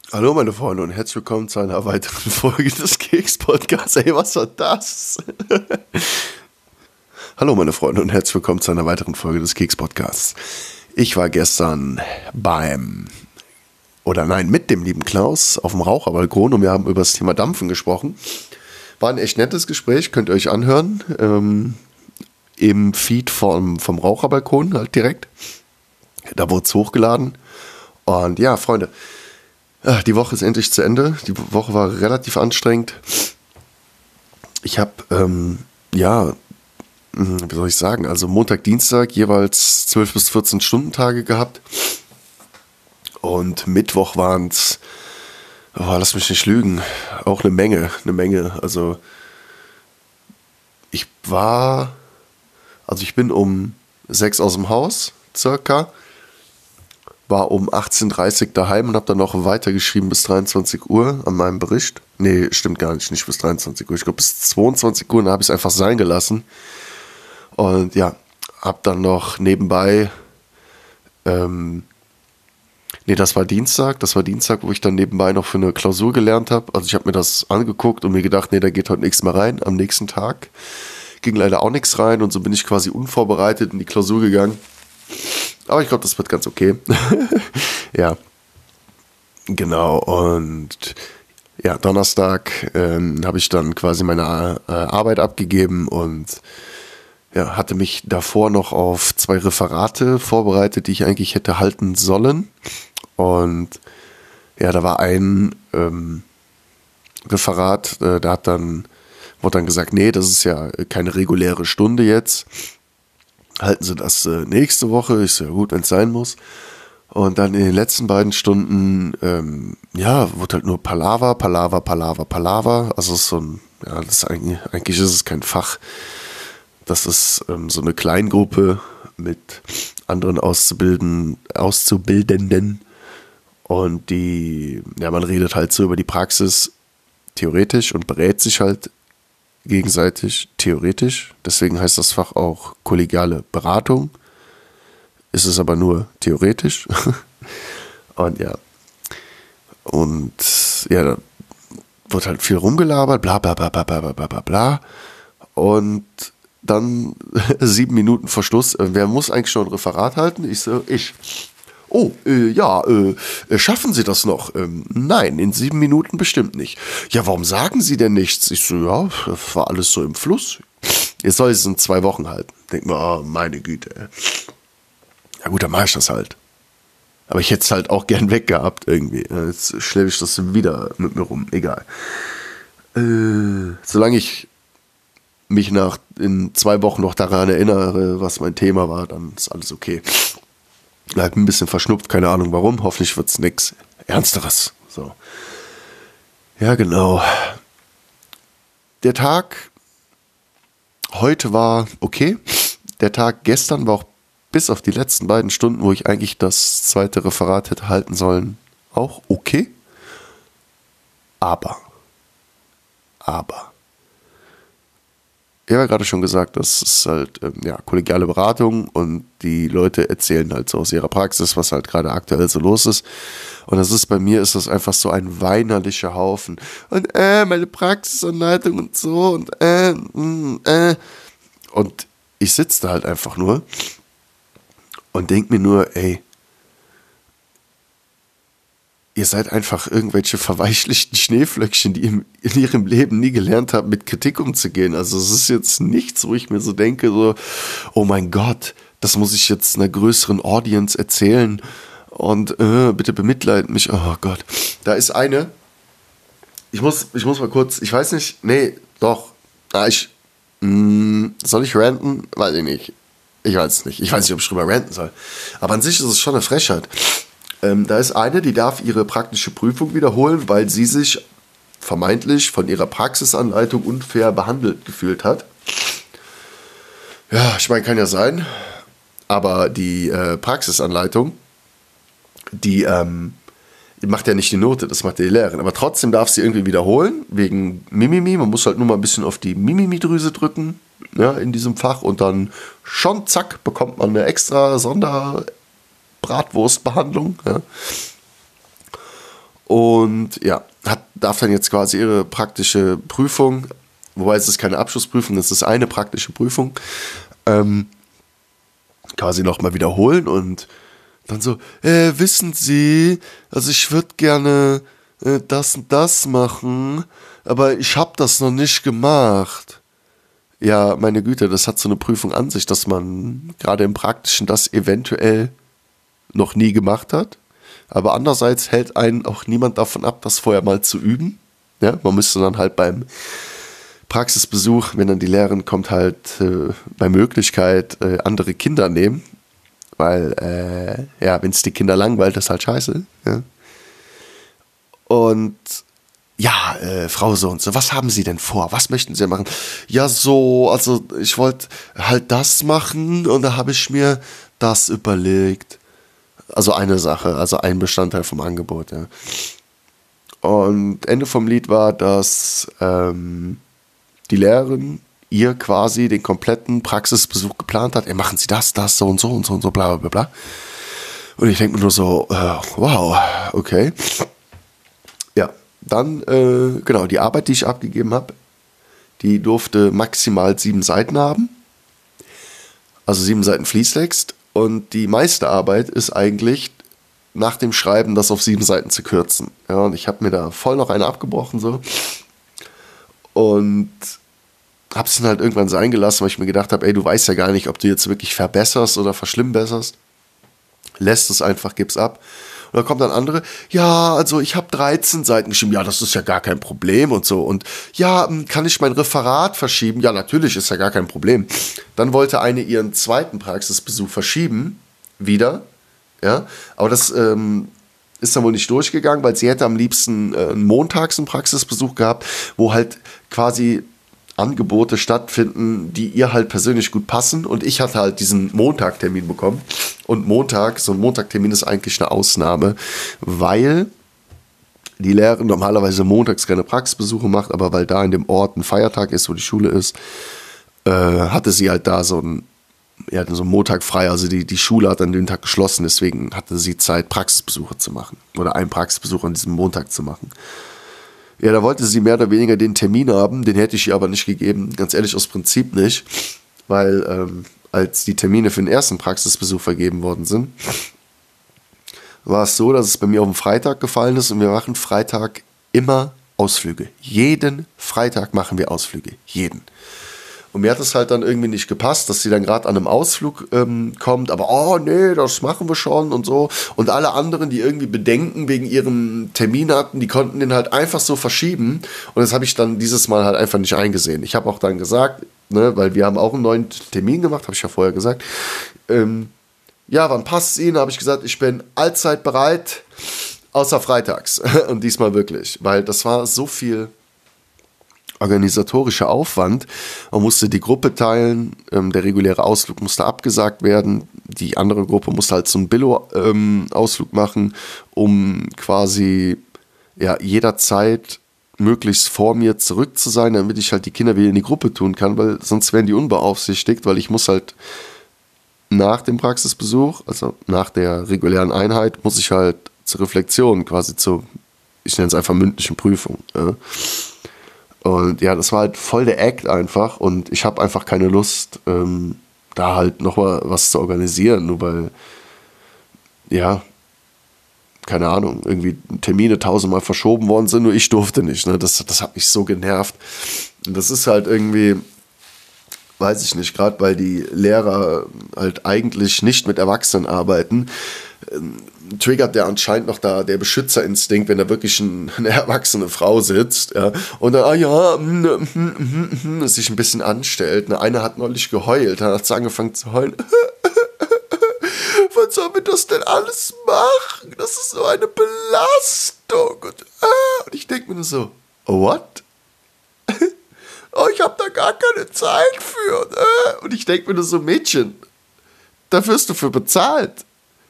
Hallo meine Freunde und herzlich willkommen zu einer weiteren Folge des Keks-Podcasts. Ey, was war das? Hallo meine Freunde und herzlich willkommen zu einer weiteren Folge des Keks-Podcasts. Ich war gestern mit dem lieben Klaus auf dem Raucherbalkon und wir haben über das Thema Dampfen gesprochen. War ein echt nettes Gespräch, könnt ihr euch anhören. Im Feed vom Raucherbalkon halt direkt. Da wurde es hochgeladen. Und ja, Freunde, die Woche ist endlich zu Ende. Die Woche war relativ anstrengend. Ich habe, wie soll ich sagen, also Montag, Dienstag jeweils 12 bis 14 Stundentage gehabt. Und Mittwoch waren es, lass mich nicht lügen, auch eine Menge. Also ich bin um 6 aus dem Haus, circa. War um 18:30 daheim und habe dann noch weitergeschrieben bis 23 Uhr an meinem Bericht. Nee, stimmt gar nicht bis 23 Uhr. Ich glaube bis 22 Uhr, dann habe ich es einfach sein gelassen. Und ja, habe dann noch nebenbei, das war Dienstag, wo ich dann nebenbei noch für eine Klausur gelernt habe. Also ich habe mir das angeguckt und mir gedacht, nee, da geht heute nichts mehr rein. Am nächsten Tag ging leider auch nichts rein und so bin ich quasi unvorbereitet in die Klausur gegangen. Aber ich glaube, das wird ganz okay. Ja, genau. Und ja, Donnerstag habe ich dann quasi meine Arbeit abgegeben und ja, hatte mich davor noch auf 2 Referate vorbereitet, die ich eigentlich hätte halten sollen. Und ja, da war ein Referat, wurde dann gesagt, nee, das ist ja keine reguläre Stunde jetzt. Halten Sie das nächste Woche. Ich so, ja gut, wenn es sein muss. Und dann in den letzten beiden Stunden, wurde halt nur Palaver. Also es ist so ein, ja, das ist eigentlich ist es kein Fach. Das ist so eine Kleingruppe mit anderen Auszubildenden. Und man redet halt so über die Praxis theoretisch und berät sich halt gegenseitig theoretisch. Deswegen heißt das Fach auch kollegiale Beratung. Ist es aber nur theoretisch. Und ja. Und ja, da wird halt viel rumgelabert, bla bla bla bla bla bla bla bla. Und dann 7 Minuten vor Schluss, wer muss eigentlich schon ein Referat halten? Ich so, ich. Oh, schaffen Sie das noch? Nein, in 7 Minuten bestimmt nicht. Ja, warum sagen Sie denn nichts? Ich so, ja, das war alles so im Fluss. Jetzt soll ich es in 2 Wochen halten. Denk mir, oh, meine Güte. Ja gut, dann mache ich das halt. Aber ich hätte es halt auch gern weggehabt irgendwie. Jetzt schleppe ich das wieder mit mir rum. Egal. Solange ich mich in 2 Wochen noch daran erinnere, was mein Thema war, dann ist alles okay. Ich bin ein bisschen verschnupft, keine Ahnung warum. Hoffentlich wird es nichts Ernsteres. So. Ja, genau. Der Tag heute war okay. Der Tag gestern war auch bis auf die letzten beiden Stunden, wo ich eigentlich das zweite Referat hätte halten sollen, auch okay. Aber. Ich habe ja gerade schon gesagt, das ist halt kollegiale Beratung und die Leute erzählen halt so aus ihrer Praxis, was halt gerade aktuell so los ist. Und bei mir ist das einfach so ein weinerlicher Haufen. Und meine Praxisanleitung und so und Und ich sitze da halt einfach nur und denke mir nur, ey, ihr seid einfach irgendwelche verweichlichten Schneeflöckchen, die in ihrem Leben nie gelernt haben, mit Kritik umzugehen. Also es ist jetzt nichts, wo ich mir so denke, so, oh mein Gott, das muss ich jetzt einer größeren Audience erzählen und bitte bemitleiden mich. Oh Gott, da ist eine, ich muss mal kurz, ich weiß nicht, nee, doch, soll ich ranten? Weiß ich nicht. Ich weiß es nicht. Ich weiß nicht, ob ich drüber ranten soll. Aber an sich ist es schon eine Frechheit. Da ist eine, die darf ihre praktische Prüfung wiederholen, weil sie sich vermeintlich von ihrer Praxisanleitung unfair behandelt gefühlt hat. Ja, ich meine, kann ja sein. Aber die Praxisanleitung, die macht ja nicht die Note, das macht die Lehrerin. Aber trotzdem darf sie irgendwie wiederholen, wegen Mimimi. Man muss halt nur mal ein bisschen auf die Mimimi-Drüse drücken, ja, in diesem Fach. Und dann schon, zack, bekommt man eine extra Sonderbratwurstbehandlung. Ja. Und ja, darf dann jetzt quasi ihre praktische Prüfung, wobei es ist keine Abschlussprüfung, es ist eine praktische Prüfung, quasi nochmal wiederholen und dann so, wissen Sie, also ich würde gerne das und das machen, aber ich habe das noch nicht gemacht. Ja, meine Güte, das hat so eine Prüfung an sich, dass man gerade im Praktischen das eventuell noch nie gemacht hat. Aber andererseits hält einen auch niemand davon ab, das vorher mal zu üben. Ja, man müsste dann halt beim Praxisbesuch, wenn dann die Lehrerin kommt, halt bei Möglichkeit andere Kinder nehmen. Weil, wenn es die Kinder langweilt, ist halt scheiße. Ja. Und ja, Frau so und so, was haben Sie denn vor? Was möchten Sie machen? Ja, so, also ich wollte halt das machen und da habe ich mir das überlegt. Also eine Sache, also ein Bestandteil vom Angebot, ja. Und Ende vom Lied war, dass die Lehrerin ihr quasi den kompletten Praxisbesuch geplant hat. Machen Sie das, so und so und so und so, bla bla bla. Und ich denke mir nur so, wow, okay. Ja, dann, genau, die Arbeit, die ich abgegeben habe, die durfte maximal 7 Seiten haben. Also 7 Seiten Fließtext. Und die meiste Arbeit ist eigentlich nach dem Schreiben, das auf 7 Seiten zu kürzen. Ja, und ich habe mir da voll noch eine abgebrochen, so. Und habe es dann halt irgendwann sein gelassen, weil ich mir gedacht habe, ey, du weißt ja gar nicht, ob du jetzt wirklich verbesserst oder verschlimmbesserst. Lässt es einfach, gib's ab. Und dann kommt dann andere, ja, also ich habe 13 Seiten geschrieben, ja, das ist ja gar kein Problem und so. Und ja, kann ich mein Referat verschieben? Ja, natürlich, ist ja gar kein Problem. Dann wollte eine ihren zweiten Praxisbesuch verschieben, wieder, ja, aber das ist dann wohl nicht durchgegangen, weil sie hätte am liebsten montags einen Praxisbesuch gehabt, wo halt quasi Angebote stattfinden, die ihr halt persönlich gut passen. Und ich hatte halt diesen Montagtermin bekommen. Und so ein Montagtermin ist eigentlich eine Ausnahme, weil die Lehrerin normalerweise montags keine Praxisbesuche macht, aber weil da in dem Ort ein Feiertag ist, wo die Schule ist, hatte sie halt da so einen Montag frei. Also die Schule hat an dem Tag geschlossen, deswegen hatte sie Zeit, Praxisbesuche zu machen. Oder einen Praxisbesuch an diesem Montag zu machen. Ja, da wollte sie mehr oder weniger den Termin haben, den hätte ich ihr aber nicht gegeben, ganz ehrlich aus Prinzip nicht, weil als die Termine für den ersten Praxisbesuch vergeben worden sind, war es so, dass es bei mir auf den Freitag gefallen ist und wir machen Freitag immer Ausflüge. Jeden Freitag machen wir Ausflüge, jeden. Und mir hat es halt dann irgendwie nicht gepasst, dass sie dann gerade an einem Ausflug kommt, aber oh nee, das machen wir schon und so. Und alle anderen, die irgendwie Bedenken wegen ihrem Termin hatten, die konnten den halt einfach so verschieben. Und das habe ich dann dieses Mal halt einfach nicht eingesehen. Ich habe auch dann gesagt, ne, weil wir haben auch einen neuen Termin gemacht, habe ich ja vorher gesagt. Ja, wann passt es Ihnen? Habe ich gesagt, ich bin allzeit bereit, außer freitags. Und diesmal wirklich, weil das war so viel organisatorischer Aufwand. Man musste die Gruppe teilen, der reguläre Ausflug musste abgesagt werden, die andere Gruppe musste halt so einen Billo-Ausflug machen, um quasi jederzeit möglichst vor mir zurück zu sein, damit ich halt die Kinder wieder in die Gruppe tun kann, weil sonst wären die unbeaufsichtigt, weil ich muss halt nach dem Praxisbesuch, also nach der regulären Einheit, muss ich halt zur Reflexion, quasi ich nenne es einfach mündlichen Prüfung. Ja. Und ja, das war halt voll der Act einfach und ich habe einfach keine Lust, da halt nochmal was zu organisieren, nur weil, ja, keine Ahnung, irgendwie Termine 1000-mal verschoben worden sind, nur ich durfte nicht, ne? Das hat mich so genervt. Und das ist halt irgendwie, weiß ich nicht, gerade weil die Lehrer halt eigentlich nicht mit Erwachsenen arbeiten, triggert der anscheinend noch da der Beschützerinstinkt, wenn da wirklich eine erwachsene Frau sitzt, ja, und dann, sich ein bisschen anstellt. Eine hat neulich geheult, dann hat sie angefangen zu heulen. Was soll mir das denn alles machen? Das ist so eine Belastung. Und ich denke mir nur so, what? Oh, ich habe da gar keine Zeit für. Und ich denke mir nur so, Mädchen, da wirst du für bezahlt.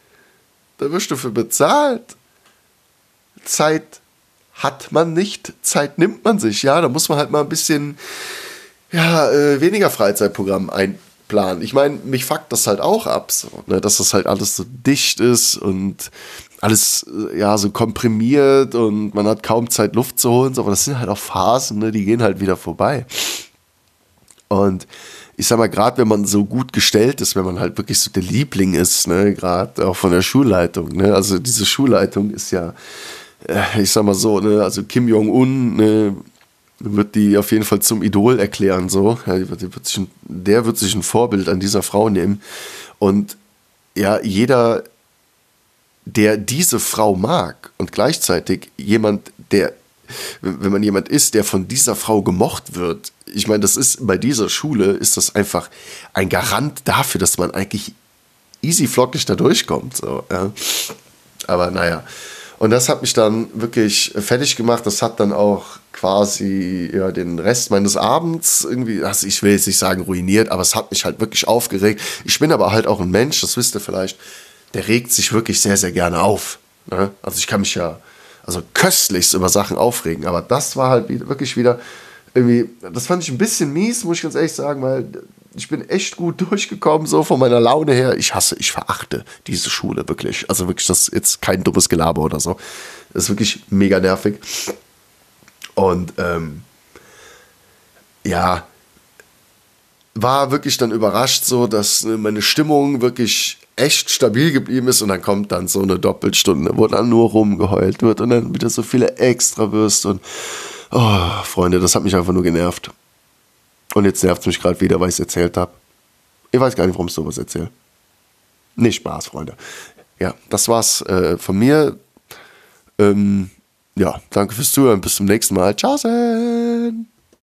Zeit hat man nicht, Zeit nimmt man sich. Ja, da muss man halt mal ein bisschen weniger Freizeitprogramm einplanen. Ich meine, mich fuckt das halt auch ab, so, ne, dass das halt alles so dicht ist und alles ja so komprimiert und man hat kaum Zeit, Luft zu holen, so, aber das sind halt auch Phasen, ne, die gehen halt wieder vorbei. Und ich sag mal, gerade wenn man so gut gestellt ist, wenn man halt wirklich so der Liebling ist, ne, gerade auch von der Schulleitung, ne, also diese Schulleitung ist ja, ich sag mal so, ne, also Kim Jong-un, ne, wird die auf jeden Fall zum Idol erklären, so, ja, der wird sich ein Vorbild an dieser Frau nehmen und ja, jeder, der diese Frau mag und gleichzeitig jemand, der, wenn man jemand ist, der von dieser Frau gemocht wird, ich meine, das ist bei dieser Schule, ist das einfach ein Garant dafür, dass man eigentlich easy flockig da durchkommt. So, ja. Aber naja. Und das hat mich dann wirklich fertig gemacht. Das hat dann auch quasi ja, den Rest meines Abends irgendwie, also ich will jetzt nicht sagen ruiniert, aber es hat mich halt wirklich aufgeregt. Ich bin aber halt auch ein Mensch, das wisst ihr vielleicht, der regt sich wirklich sehr, sehr gerne auf. Ne? Also ich kann mich ja also köstlichst über Sachen aufregen, aber das war halt wirklich wieder irgendwie, das fand ich ein bisschen mies, muss ich ganz ehrlich sagen, weil ich bin echt gut durchgekommen, so von meiner Laune her. Ich verachte diese Schule wirklich. Also wirklich, das ist jetzt kein dummes Gelaber oder so. Das ist wirklich mega nervig. Und ja, war wirklich dann überrascht so, dass meine Stimmung wirklich echt stabil geblieben ist und dann kommt dann so eine Doppelstunde, wo dann nur rumgeheult wird und dann wieder so viele Extrawürste und oh, Freunde, das hat mich einfach nur genervt. Und jetzt nervt es mich gerade wieder, weil ich es erzählt habe. Ich weiß gar nicht, warum ich sowas erzähle. Nee, Spaß, Freunde. Ja, das war's von mir. Ja, danke fürs Zuhören. Bis zum nächsten Mal. Ciao.